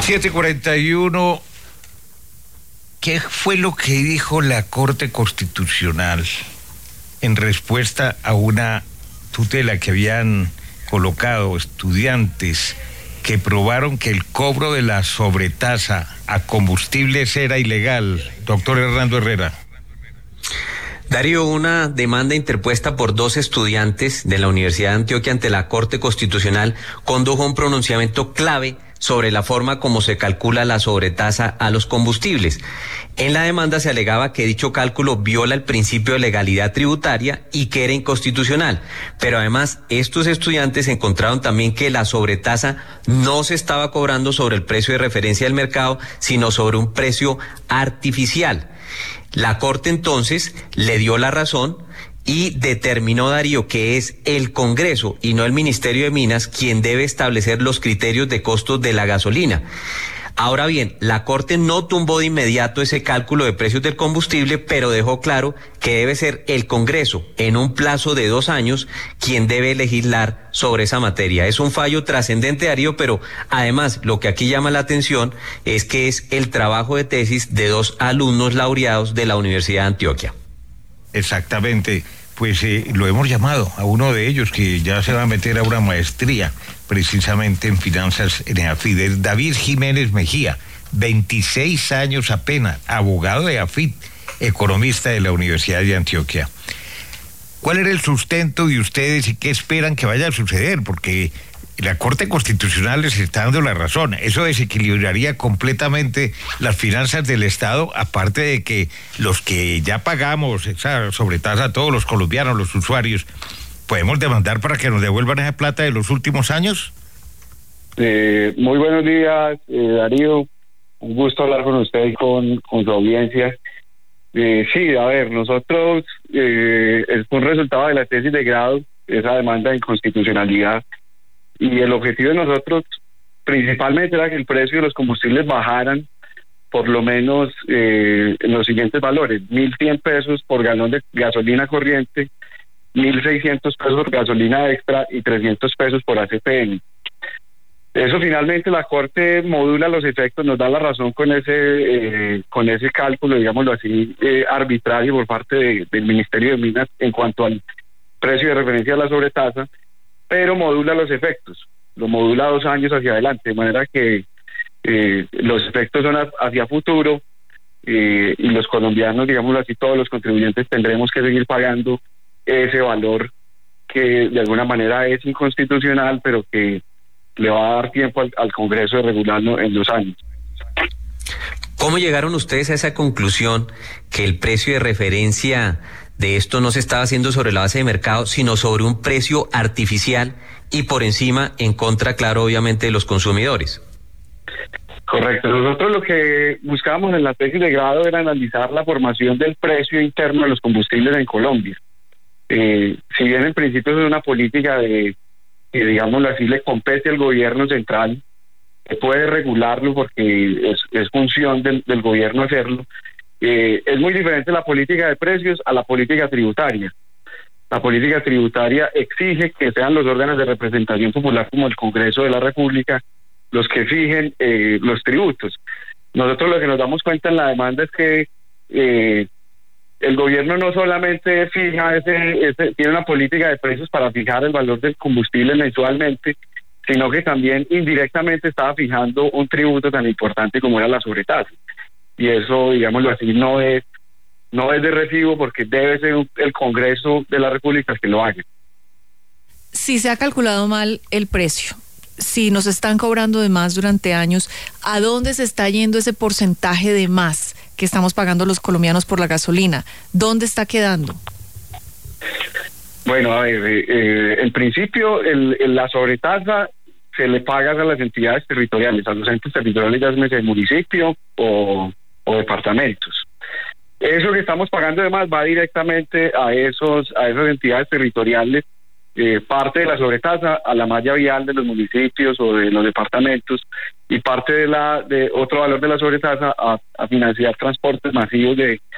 7:41. ¿Qué fue lo que dijo la Corte Constitucional en respuesta a una tutela que habían colocado estudiantes que probaron que el cobro de la sobretasa a combustibles era ilegal? Doctor Hernando Herrera. Darío, una demanda interpuesta por 2 estudiantes de la Universidad de Antioquia ante la Corte Constitucional condujo a un pronunciamiento clave sobre la forma como se calcula la sobretasa a los combustibles. En la demanda se alegaba que dicho cálculo viola el principio de legalidad tributaria y que era inconstitucional. Pero además, estos estudiantes encontraron también que la sobretasa no se estaba cobrando sobre el precio de referencia del mercado, sino sobre un precio artificial. La Corte entonces le dio la razón y determinó, Darío, que es el Congreso y no el Ministerio de Minas quien debe establecer los criterios de costos de la gasolina. Ahora bien, la Corte no tumbó de inmediato ese cálculo de precios del combustible, pero dejó claro que debe ser el Congreso, en un plazo de 2 años, quien debe legislar sobre esa materia. Es un fallo trascendente, Darío, pero además lo que aquí llama la atención es que es el trabajo de tesis de 2 alumnos laureados de la Universidad de Antioquia. Exactamente, pues lo hemos llamado a uno de ellos que ya se va a meter a una maestría precisamente en finanzas en AFIT, es David Jiménez Mejía, 26 años apenas, abogado de AFIT, economista de la Universidad de Antioquia. ¿Cuál era el sustento de ustedes y qué esperan que vaya a suceder? Porque la Corte Constitucional les está dando la razón. Eso desequilibraría completamente las finanzas del Estado, aparte de que los que ya pagamos esa sobretasa, todos los colombianos, los usuarios, ¿podemos demandar para que nos devuelvan esa plata de los últimos años? Muy buenos días, Darío. Un gusto hablar con usted y con su audiencia. Sí, a ver, nosotros, es un resultado de la tesis de grado, esa demanda de inconstitucionalidad. Y el objetivo de nosotros principalmente era que el precio de los combustibles bajaran por lo menos en los siguientes valores: 1.100 pesos por galón de gasolina corriente, 1.600 pesos por gasolina extra y 300 pesos por ACPM. Eso finalmente la Corte modula los efectos, nos da la razón con ese cálculo, digámoslo así, arbitrario por parte del Ministerio de Minas en cuanto al precio de referencia a la sobretasa, pero modula los efectos, lo modula 2 años hacia adelante, de manera que los efectos son hacia futuro, y los colombianos, digámoslo así, todos los contribuyentes tendremos que seguir pagando ese valor que de alguna manera es inconstitucional, pero que le va a dar tiempo al Congreso de regularlo en 2 años. ¿Cómo llegaron ustedes a esa conclusión que el precio de referencia de esto no se estaba haciendo sobre la base de mercado, sino sobre un precio artificial y por encima, en contra, claro, obviamente, de los consumidores? Correcto. Nosotros lo que buscábamos en la tesis de grado era analizar la formación del precio interno de los combustibles en Colombia. Si bien en principio es una política que, digámoslo así, le compete al gobierno central, que puede regularlo porque es función del gobierno hacerlo, es muy diferente la política de precios a la política tributaria. La política tributaria exige que sean los órganos de representación popular como el Congreso de la República los que fijen los tributos. Nosotros lo que nos damos cuenta en la demanda es que el gobierno no solamente fija tiene una política de precios para fijar el valor del combustible mensualmente, sino que también indirectamente estaba fijando un tributo tan importante como era la sobretasa. Y eso, digámoslo así, no es de recibo, porque debe ser el Congreso de la República el que lo haga. Si se ha calculado mal el precio, si nos están cobrando de más durante años, ¿a dónde se está yendo ese porcentaje de más que estamos pagando los colombianos por la gasolina? ¿Dónde está quedando? Bueno, a ver, en principio la sobretasa se le paga a las entidades territoriales, a los entes territoriales, ya sea el municipio o departamentos. Eso que estamos pagando además va directamente a esas entidades territoriales, parte de la sobretasa a la malla vial de los municipios o de los departamentos, y parte de otro valor de la sobretasa a financiar transportes masivos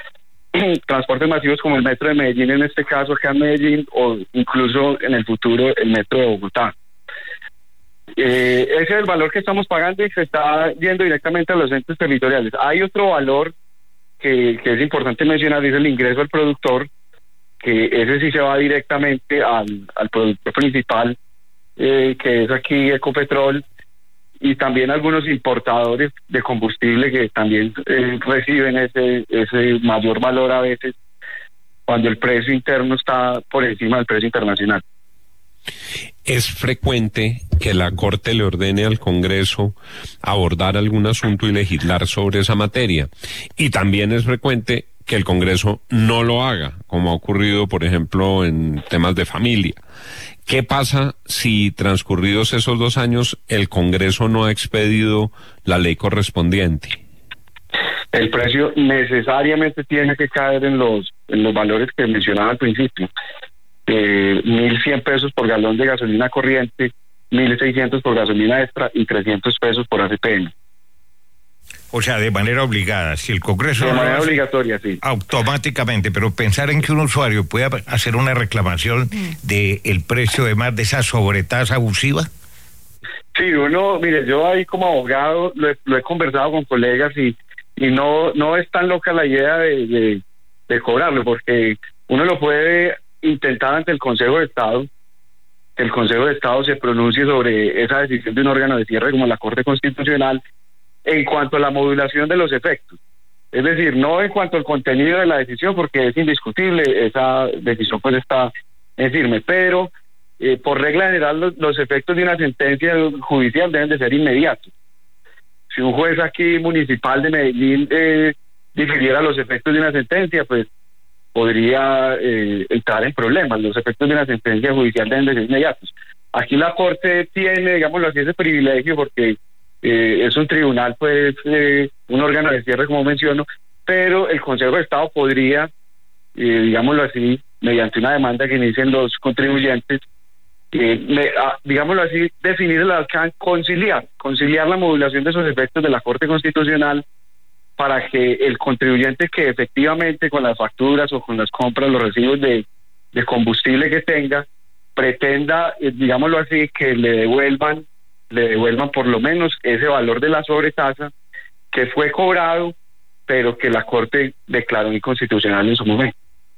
como el metro de Medellín, en este caso acá en Medellín, o incluso en el futuro el metro de Bogotá. Ese es el valor que estamos pagando y se está yendo directamente a los entes territoriales. Hay otro valor que es importante mencionar, es el ingreso al productor, que ese sí se va directamente al productor principal, que es aquí Ecopetrol, y también algunos importadores de combustible que también reciben ese mayor valor a veces cuando el precio interno está por encima del precio internacional. ¿Es frecuente que la Corte le ordene al Congreso abordar algún asunto y legislar sobre esa materia? Y también es frecuente que el Congreso no lo haga, como ha ocurrido, por ejemplo, en temas de familia. ¿Qué pasa si transcurridos esos 2 años el Congreso no ha expedido la ley correspondiente? El precio necesariamente tiene que caer en los valores que mencionaba al principio. 1.100 pesos por galón de gasolina corriente, 1.600 por gasolina extra y 300 pesos por ACPM. O sea, de manera obligada, si el Congreso... De manera obligatoria, sí. Automáticamente, pero pensar en que un usuario pueda hacer una reclamación del precio de más de esa sobretasa abusiva. Sí, mire, yo ahí como abogado lo he conversado con colegas y no es tan loca la idea de cobrarlo, porque uno lo puede intentar ante el Consejo de Estado, que el Consejo de Estado se pronuncie sobre esa decisión de un órgano de cierre como la Corte Constitucional en cuanto a la modulación de los efectos. Es decir, no en cuanto al contenido de la decisión, porque es indiscutible, esa decisión pues está en firme, pero por regla general los efectos de una sentencia judicial deben de ser inmediatos. Si un juez aquí municipal de Medellín difiriera los efectos de una sentencia, pues podría entrar en problemas. Los efectos de una sentencia judicial deben de ser inmediatos. Aquí la Corte tiene, digámoslo así, ese privilegio porque es un tribunal, pues, un órgano de cierre, como menciono, pero el Consejo de Estado podría, digámoslo así, mediante una demanda que inicien los contribuyentes, digámoslo así, definir el alcance, conciliar la modulación de esos efectos de la Corte Constitucional para que el contribuyente que efectivamente con las facturas o con las compras, los recibos de combustible que tenga, pretenda, digámoslo así, que le devuelvan por lo menos ese valor de la sobretasa que fue cobrado, pero que la Corte declaró inconstitucional en su momento.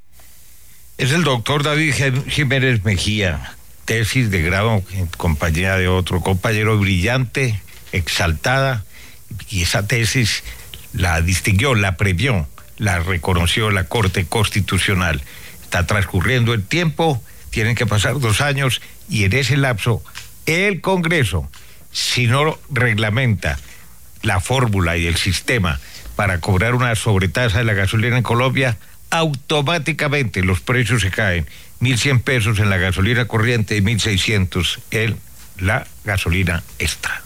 Es el doctor David Jiménez Mejía, tesis de grado en compañía de otro compañero, brillante, exaltada, y esa tesis la distinguió, la premió, la reconoció la Corte Constitucional. Está transcurriendo el tiempo, tienen que pasar 2 años, y en ese lapso el Congreso, si no reglamenta la fórmula y el sistema para cobrar una sobretasa de la gasolina en Colombia, automáticamente los precios se caen. 1.100 pesos en la gasolina corriente y 1.600 en la gasolina extra.